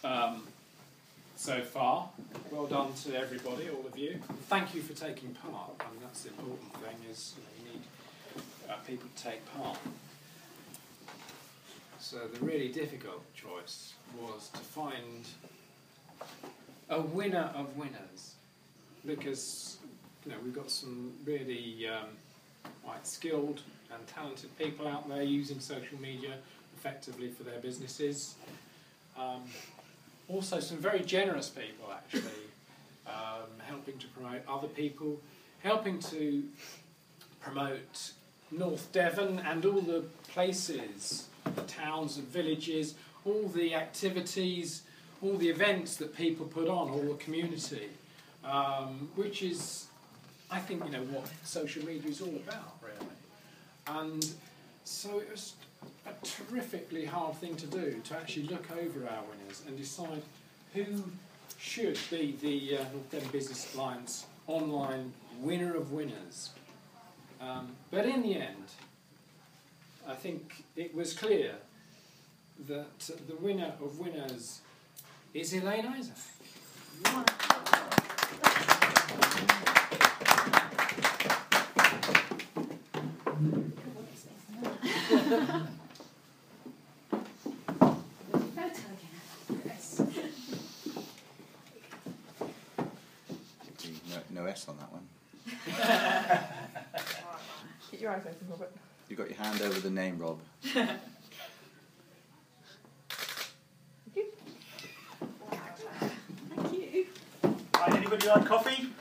so far. Well done to everybody, all of you. Thank you for taking part. I mean, that's the important thing, is you need people to take part. So the really difficult choice was to find a winner of winners, because we've got some really quite skilled and talented people out there using social media effectively for their businesses. Also some very generous people, actually, helping to promote other people, helping to promote North Devon and all the places, the towns and villages, all the activities, all the events that people put on, all the community, which is, I think, what social media is all about, really. And so it was a terrifically hard thing to do, to actually look over our winners and decide who should be the North Devon Business Alliance online winner of winners. But in the end, I think it was clear that the winner of winners is Elaine Isaac. No S on that one. Keep your eyes open, Robert. You got your hand over the name, Rob. Thank you. Thank you. Right, anybody like coffee?